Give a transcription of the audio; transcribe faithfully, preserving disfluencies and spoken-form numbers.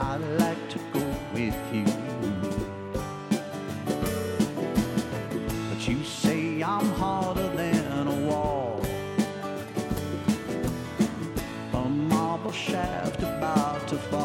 I'd like to go with you. But you say I'm harder than a wall, a marble shaft about to fall.